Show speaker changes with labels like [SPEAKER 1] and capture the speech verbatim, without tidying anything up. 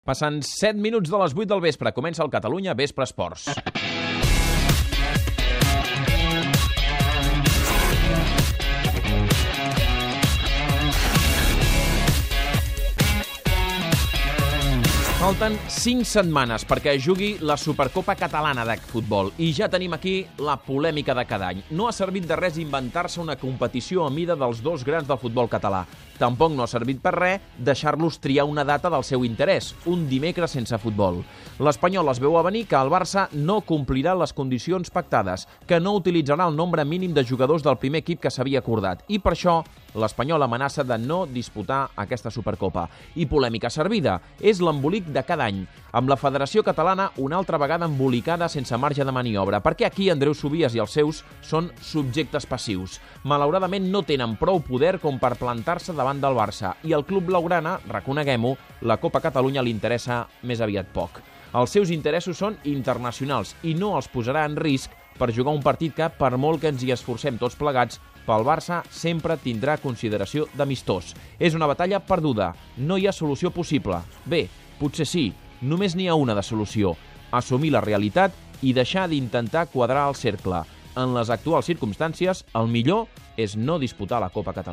[SPEAKER 1] Passant set minuts de les vuit del vespre, comença el Catalunya Vespre Esports. Falten cinc setmanes perquè jugui la Supercopa Catalana de Futbol i ja tenim aquí la polèmica de cada any. No ha servit de res inventar-se una competició a mida dels dos grans del futbol català. Tampoc no ha servit per res deixar-los triar una data del seu interès, un dimecres sense futbol. L'Espanyol es veu a venir que el Barça no complirà les condicions pactades, que no utilitzarà el nombre mínim de jugadors del primer equip que s'havia acordat, i per això l'Espanyol amenaça de no disputar aquesta Supercopa. I polèmica servida, és l'embolic de cada any, amb la Federació Catalana una altra vegada embolicada sense marge de maniobra, perquè aquí Andreu Subias i els seus són subjectes passius. Malauradament no tenen prou poder com per plantar-se davant del Barça, i al club blaugrana, reconeguem-ho, la Copa Catalunya li interessa més aviat poc. Els seus interessos són internacionals i no els posarà en risc per jugar un partit que, per molt que ens hi esforcem tots plegats, pel Barça sempre tindrà consideració d'amistós. És una batalla perduda, no hi ha solució possible. Bé, potser sí, només n'hi ha una de solució: assumir la realitat i deixar d'intentar quadrar el cercle. En les actuals circumstàncies, el millor és no disputar la Copa Catalunya.